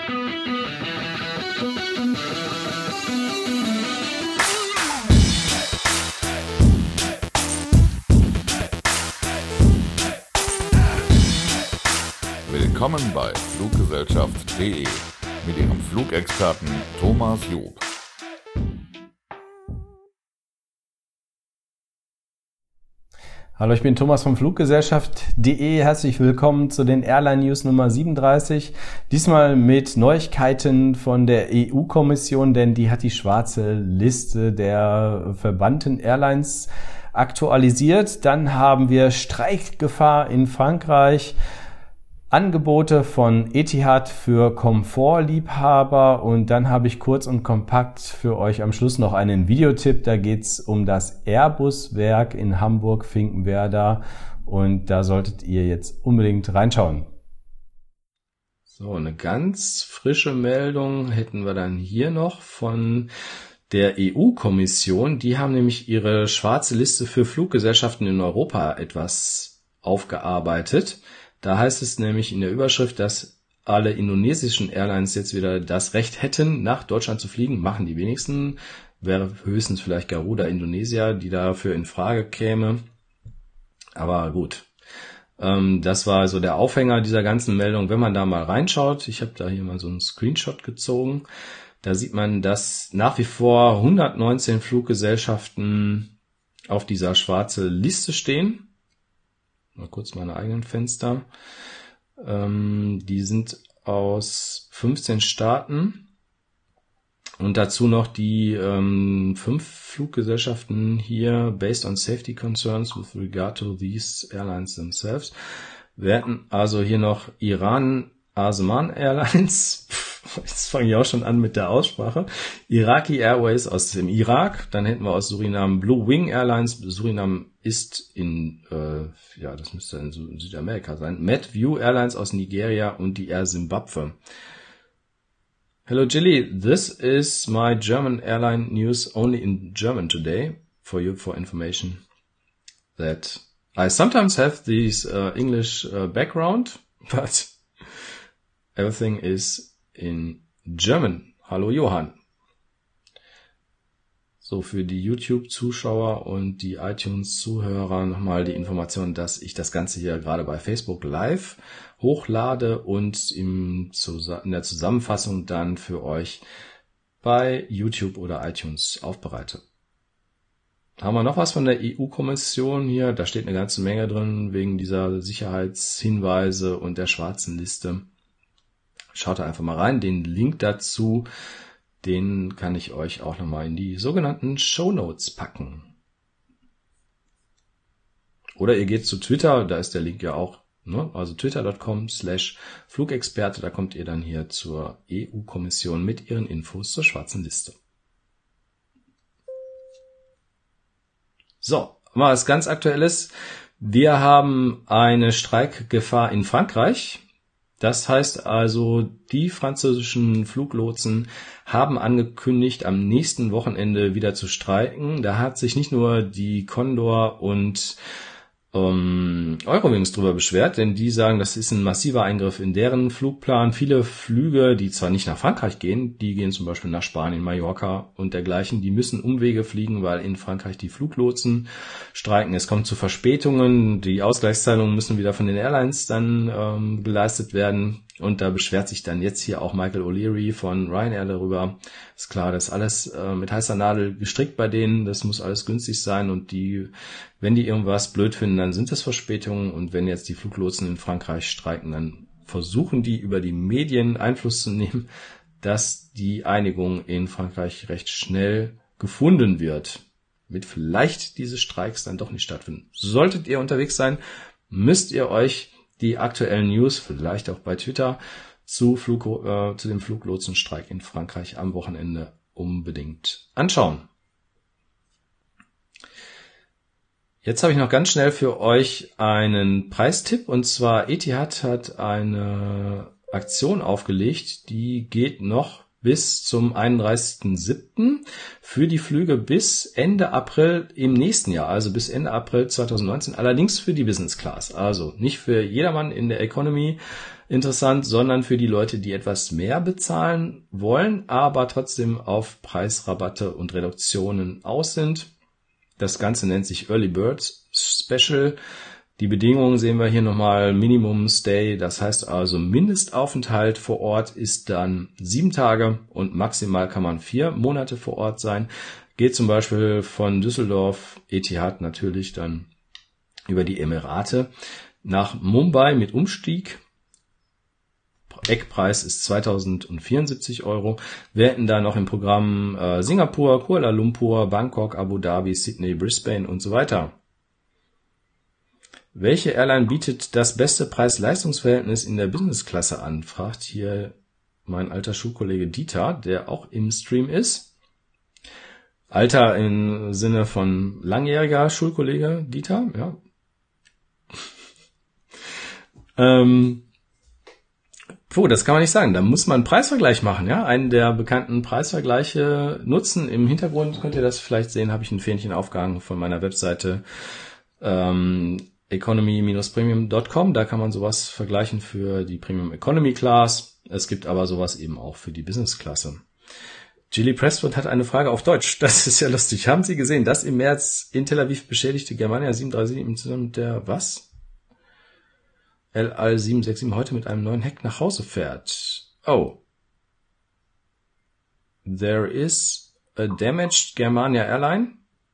Willkommen bei Fluggesellschaft.de mit Ihrem Flugexperten Thomas Job. Hallo, ich bin Thomas von Fluggesellschaft.de. Herzlich willkommen zu den Airline News Nummer 37. Diesmal mit Neuigkeiten von der EU-Kommission, denn die hat die schwarze Liste der verbannten Airlines aktualisiert. Dann haben wir Streikgefahr in Frankreich, Angebote von Etihad für Komfortliebhaber und dann habe ich kurz und kompakt für euch am Schluss noch einen Videotipp. Da geht's um das Airbus-Werk in Hamburg-Finkenwerder und da solltet ihr jetzt unbedingt reinschauen. So, eine ganz frische Meldung hätten wir dann hier noch von der EU-Kommission. Die haben nämlich ihre schwarze Liste für Fluggesellschaften in Europa etwas aufgearbeitet. Da heißt es nämlich in der Überschrift, dass alle indonesischen Airlines jetzt wieder das Recht hätten, nach Deutschland zu fliegen. Machen die wenigsten. Wäre höchstens vielleicht Garuda Indonesia, die dafür in Frage käme. Aber gut. Das war so der Aufhänger dieser ganzen Meldung. Wenn man da mal reinschaut, ich habe da hier mal so einen Screenshot gezogen, da sieht man, dass nach wie vor 119 Fluggesellschaften auf dieser schwarzen Liste stehen. Mal kurz meine eigenen Fenster. Die sind aus 15 Staaten und dazu noch die 5 Fluggesellschaften hier based on safety concerns with regard to these airlines themselves. Wir hätten also hier noch Iran Aseman Airlines, jetzt fange ich auch schon an mit der Aussprache, Iraqi Airways aus dem Irak, dann hätten wir aus Suriname Blue Wing Airlines, Suriname ist in, das müsste in Südamerika sein, MedView Airlines aus Nigeria und die Air Zimbabwe. Hello Jilly, this is my German airline news only in German today, for you for information that I sometimes have this English background, but everything is in German. Hallo Johann. So, für die YouTube-Zuschauer und die iTunes-Zuhörer nochmal die Information, dass ich das Ganze hier gerade bei Facebook live hochlade und in der Zusammenfassung dann für euch bei YouTube oder iTunes aufbereite. Haben wir noch was von der EU-Kommission hier? Da steht eine ganze Menge drin wegen dieser Sicherheitshinweise und der schwarzen Liste. Schaut da einfach mal rein. Den Link dazu, den kann ich euch auch nochmal in die sogenannten Shownotes packen. Oder ihr geht zu Twitter, da ist der Link ja auch, ne? Also twitter.com/Flugexperte, da kommt ihr dann hier zur EU-Kommission mit ihren Infos zur schwarzen Liste. So, mal was ganz Aktuelles. Wir haben eine Streikgefahr in Frankreich. Das heißt also, die französischen Fluglotsen haben angekündigt, am nächsten Wochenende wieder zu streiken. Da hat sich nicht nur die Condor und Eurowings drüber beschwert, denn die sagen, das ist ein massiver Eingriff in deren Flugplan. Viele Flüge, die zwar nicht nach Frankreich gehen, die gehen zum Beispiel nach Spanien, Mallorca und dergleichen, die müssen Umwege fliegen, weil in Frankreich die Fluglotsen streiken. Es kommt zu Verspätungen, die Ausgleichszahlungen müssen wieder von den Airlines dann geleistet werden. Und da beschwert sich dann jetzt hier auch Michael O'Leary von Ryanair darüber. Ist klar, das ist alles mit heißer Nadel gestrickt bei denen. Das muss alles günstig sein und wenn die irgendwas blöd finden, dann sind das Verspätungen. Und wenn jetzt die Fluglotsen in Frankreich streiken, dann versuchen die über die Medien Einfluss zu nehmen, dass die Einigung in Frankreich recht schnell gefunden wird. Mit vielleicht diese Streiks dann doch nicht stattfinden. Solltet ihr unterwegs sein, müsst ihr euch die aktuellen News, vielleicht auch bei Twitter, zu dem Fluglotsenstreik in Frankreich am Wochenende unbedingt anschauen. Jetzt habe ich noch ganz schnell für euch einen Preistipp, und zwar Etihad hat eine Aktion aufgelegt, die geht noch bis zum 31.07. für die Flüge bis Ende April im nächsten Jahr, also bis Ende April 2019, allerdings für die Business Class, also nicht für jedermann in der Economy. interessant, sondern für die Leute, die etwas mehr bezahlen wollen, aber trotzdem auf Preisrabatte und Reduktionen aus sind. Das Ganze nennt sich Early Bird Special. Die Bedingungen sehen wir hier nochmal. Minimum Stay, das heißt also Mindestaufenthalt vor Ort ist dann 7 Tage und maximal kann man 4 Monate vor Ort sein. Geht zum Beispiel von Düsseldorf, Etihad natürlich, dann über die Emirate nach Mumbai mit Umstieg. Eckpreis ist 2074 €. Wir hätten da noch im Programm Singapur, Kuala Lumpur, Bangkok, Abu Dhabi, Sydney, Brisbane und so weiter. Welche Airline bietet das beste Preis-Leistungs-Verhältnis in der Business-Klasse an? Fragt hier mein alter Schulkollege Dieter, der auch im Stream ist. Alter im Sinne von langjähriger Schulkollege Dieter, ja. Das kann man nicht sagen. Da muss man einen Preisvergleich machen, ja. Einen der bekannten Preisvergleiche nutzen. Im Hintergrund könnt ihr das vielleicht sehen, habe ich ein Fähnchen aufgehangen von meiner Webseite economy-premium.com. Da kann man sowas vergleichen für die Premium Economy Class. Es gibt aber sowas eben auch für die Business Klasse. Gilly Presswood hat eine Frage auf Deutsch. Das ist ja lustig. Haben Sie gesehen, dass im März in Tel Aviv beschädigte Germania 737 mit der was? LL 767 heute mit einem neuen Heck nach Hause fährt. Oh. There is a damaged Germania airline.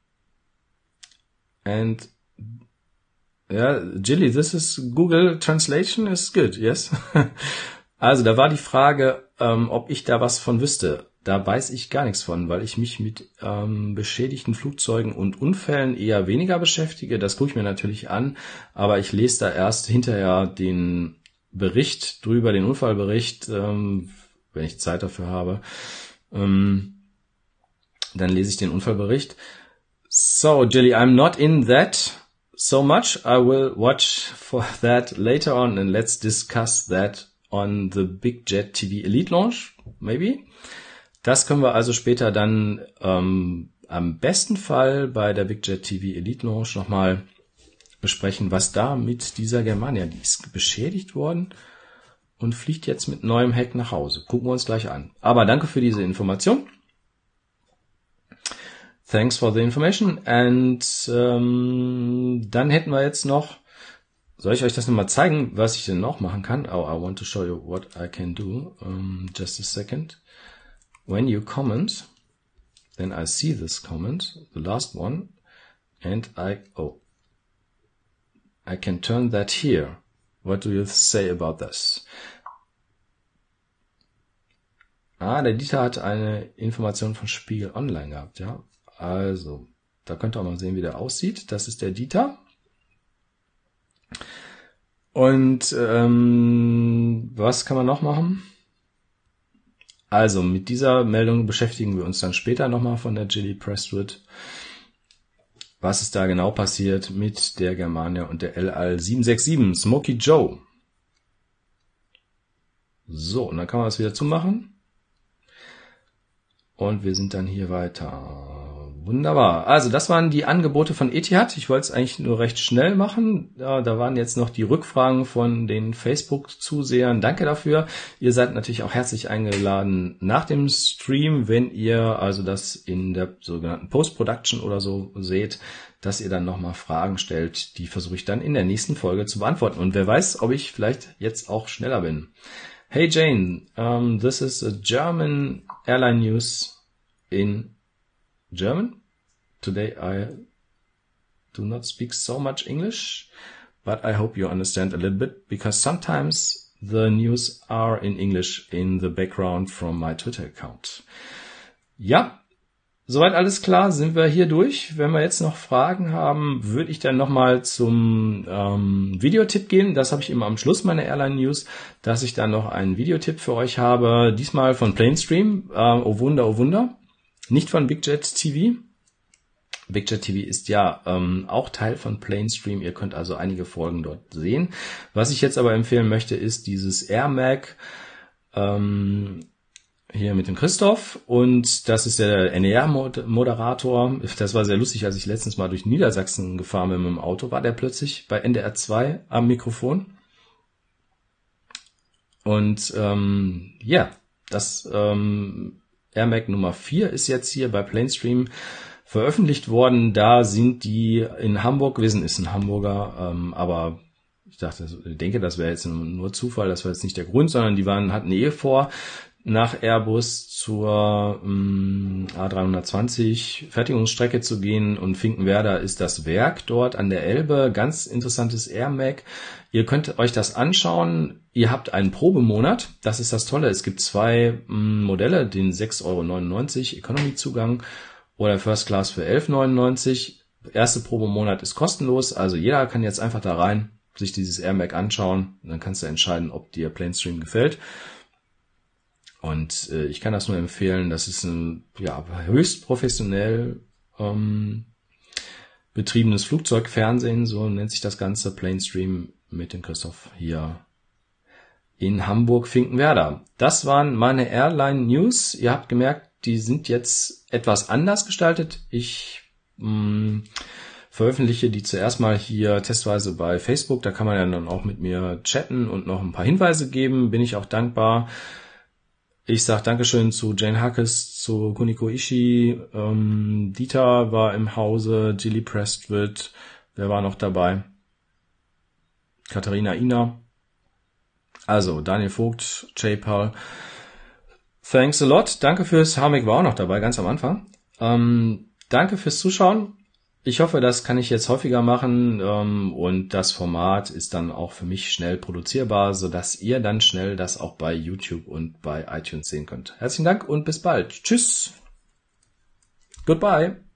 And ja, Gilly, this is Google Translation is good, yes. Also da war die Frage, ob ich da was von wüsste. Da weiß ich gar nichts von, weil ich mich mit beschädigten Flugzeugen und Unfällen eher weniger beschäftige. Das gucke ich mir natürlich an, aber ich lese da erst hinterher den Bericht drüber, den Unfallbericht, wenn ich Zeit dafür habe. Dann lese ich den Unfallbericht. So, Gilly, I'm not in that so much. I will watch for that later on and let's discuss that on the Big Jet TV Elite Launch, maybe. Das können wir also später dann am besten Fall bei der Big Jet TV Elite Launch nochmal besprechen, was da mit dieser Germania, die ist beschädigt worden und fliegt jetzt mit neuem Heck nach Hause. Gucken wir uns gleich an. Aber danke für diese Information. Thanks for the information. And dann hätten wir jetzt noch, soll ich euch das nochmal zeigen, was ich denn noch machen kann? Oh, I want to show you what I can do. Just a second. When you comment, then I see this comment, the last one, and I can turn that here. What do you say about this? Der Dieter hat eine Information von Spiegel Online gehabt, ja. Also, da könnt ihr auch mal sehen, wie der aussieht. Das ist der Dieter. Und was kann man noch machen? Also, mit dieser Meldung beschäftigen wir uns dann später nochmal von der Gilly Presswood. Was ist da genau passiert mit der Germania und der LL 767, Smokey Joe. So, und dann kann man das wieder zumachen. Und wir sind dann hier weiter. Wunderbar. Also das waren die Angebote von Etihad. Ich wollte es eigentlich nur recht schnell machen. Ja, da waren jetzt noch die Rückfragen von den Facebook-Zusehern. Danke dafür. Ihr seid natürlich auch herzlich eingeladen nach dem Stream, wenn ihr also das in der sogenannten Post-Production oder so seht, dass ihr dann nochmal Fragen stellt. Die versuche ich dann in der nächsten Folge zu beantworten. Und wer weiß, ob ich vielleicht jetzt auch schneller bin. Hey Jane, this is a German airline news in German. Today I do not speak so much English, but I hope you understand a little bit, because sometimes the news are in English in the background from my Twitter account. Ja, soweit alles klar, sind wir hier durch. Wenn wir jetzt noch Fragen haben, würde ich dann nochmal zum Videotipp gehen. Das habe ich immer am Schluss meiner Airline News, dass ich dann noch einen Videotipp für euch habe. Diesmal von Planestream. Oh Wunder, oh Wunder. Nicht von Big Jet TV. Big Jet TV ist ja auch Teil von Planestream. Ihr könnt also einige Folgen dort sehen. Was ich jetzt aber empfehlen möchte, ist dieses Air Mag hier mit dem Christoph. Und das ist der NDR-Moderator. Das war sehr lustig, als ich letztens mal durch Niedersachsen gefahren bin mit dem Auto. War der plötzlich bei NDR 2 am Mikrofon. Und das Air Mac Nummer 4 ist jetzt hier bei Planestream veröffentlicht worden. Da sind die in Hamburg gewesen, ist ein Hamburger, aber ich denke, das wäre jetzt nur Zufall, das war jetzt nicht der Grund, sondern die hatten vor, nach Airbus zur A320 Fertigungsstrecke zu gehen, und Finkenwerder ist das Werk dort an der Elbe. Ganz interessantes Air Mac. Ihr könnt euch das anschauen. Ihr habt einen Probemonat. Das ist das Tolle. Es gibt 2 Modelle, den 6,99 € Economy-Zugang oder First Class für 11,99 €. Erste Probemonat ist kostenlos. Also jeder kann jetzt einfach da rein, sich dieses Air Mac anschauen. Und dann kannst du entscheiden, ob dir Planestream gefällt. Und ich kann das nur empfehlen. Das ist ein höchst professionell betriebenes Flugzeugfernsehen, so nennt sich das Ganze. Planestream mit dem Christoph hier in Hamburg-Finkenwerder. Das waren meine Airline News. Ihr habt gemerkt, die sind jetzt etwas anders gestaltet. Ich veröffentliche die zuerst mal hier testweise bei Facebook. Da kann man ja dann auch mit mir chatten und noch ein paar Hinweise geben. Bin ich auch dankbar. Ich sage Dankeschön zu Jane Hackes, zu Kuniko Ishii, Dieter war im Hause, Gilly Prestwood, wer war noch dabei? Katharina Ina, also Daniel Vogt, Jay Paul. Thanks a lot, danke fürs, Harmik war auch noch dabei, ganz am Anfang. Danke fürs Zuschauen. Ich hoffe, das kann ich jetzt häufiger machen, und das Format ist dann auch für mich schnell produzierbar, sodass ihr dann schnell das auch bei YouTube und bei iTunes sehen könnt. Herzlichen Dank und bis bald. Tschüss. Goodbye.